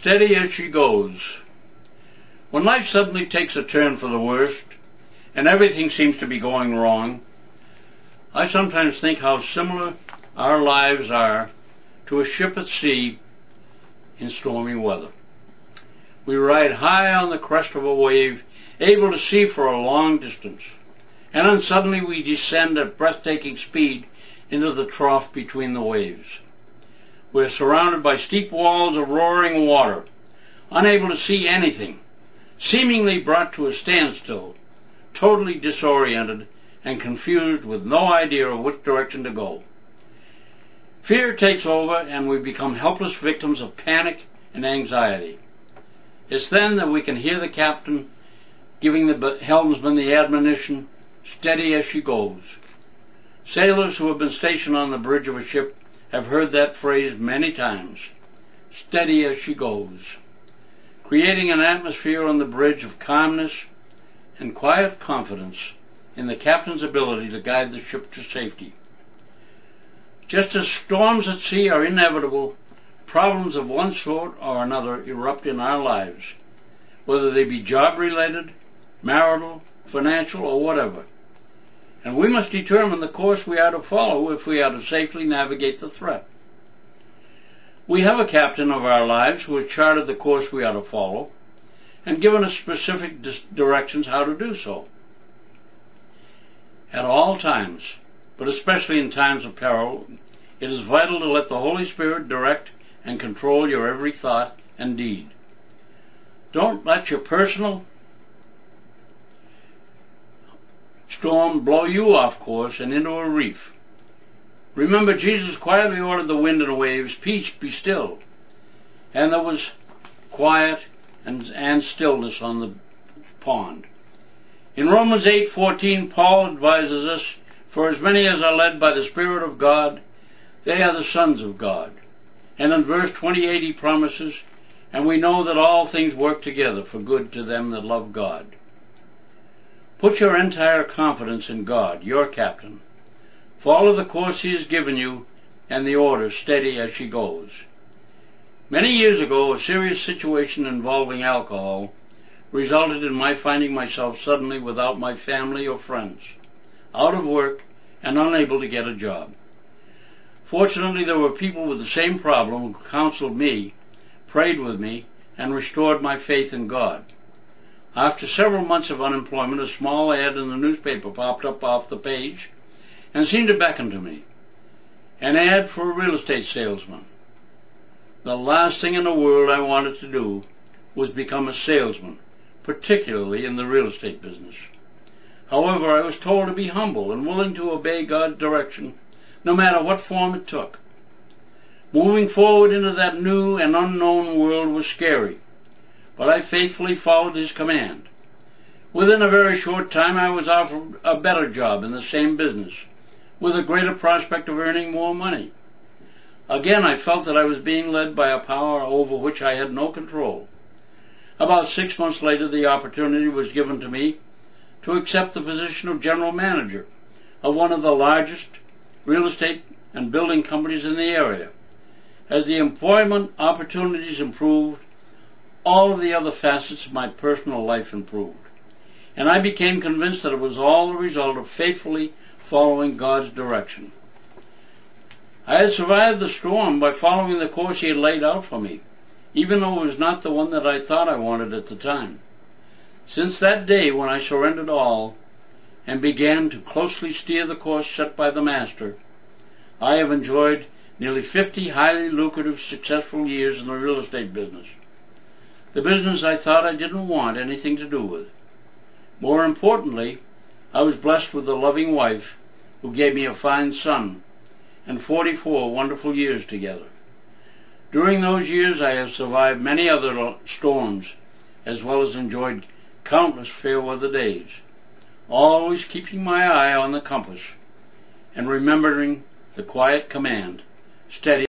steady as she goes. When life suddenly takes a turn for the worst, and everything seems to be going wrong, I sometimes think how similar our lives are to a ship at sea in stormy weather. We ride high on the crest of a wave, able to see for a long distance, and then suddenly we descend at breathtaking speed into the trough between the waves. We're surrounded by steep walls of roaring water, unable to see anything, seemingly brought to a standstill, totally disoriented and confused with no idea of which direction to go. Fear takes over and we become helpless victims of panic and anxiety. It's then that we can hear the captain giving the helmsman the admonition, "Steady as she goes." Sailors who have been stationed on the bridge of a ship have heard that phrase many times, "Steady as she goes," creating an atmosphere on the bridge of calmness and quiet confidence in the captain's ability to guide the ship to safety. Just as storms at sea are inevitable, problems of one sort or another erupt in our lives, whether they be job-related, marital, financial, or whatever. And we must determine the course we are to follow if we are to safely navigate the threat. We have a captain of our lives who has charted the course we are to follow and given us specific directions how to do so. At all times, but especially in times of peril, it is vital to let the Holy Spirit direct and control your every thought and deed. Don't let your personal storm blow you off course and into a reef. Remember, Jesus quietly ordered the wind and the waves, "Peace, be still." And there was quiet and stillness on the pond. In Romans 8:14, Paul advises us, "For as many as are led by the Spirit of God, they are the sons of God." And in verse 28 he promises, "And we know that all things work together for good to them that love God." Put your entire confidence in God, your captain. Follow the course he has given you and the order, "Steady as she goes." Many years ago, a serious situation involving alcohol resulted in my finding myself suddenly without my family or friends, out of work, and unable to get a job. Fortunately, there were people with the same problem who counseled me, prayed with me, and restored my faith in God. After several months of unemployment, a small ad in the newspaper popped up off the page and seemed to beckon to me. An ad for a real estate salesman. The last thing in the world I wanted to do was become a salesman, particularly in the real estate business. However, I was told to be humble and willing to obey God's direction, no matter what form it took. Moving forward into that new and unknown world was scary, but I faithfully followed his command. Within a very short time, I was offered a better job in the same business, with a greater prospect of earning more money. Again, I felt that I was being led by a power over which I had no control. About 6 months later, the opportunity was given to me to accept the position of general manager of one of the largest real estate and building companies in the area. As the employment opportunities improved, all of the other facets of my personal life improved, and I became convinced that it was all the result of faithfully following God's direction. I had survived the storm by following the course he had laid out for me, even though it was not the one that I thought I wanted at the time. Since that day when I surrendered all and began to closely steer the course set by the Master, I have enjoyed nearly 50 highly lucrative, successful years in the real estate business. The business I thought I didn't want anything to do with. More importantly, I was blessed with a loving wife who gave me a fine son and 44 wonderful years together. During those years, I have survived many other storms, as well as enjoyed countless fair weather days, always keeping my eye on the compass and remembering the quiet command, "Steady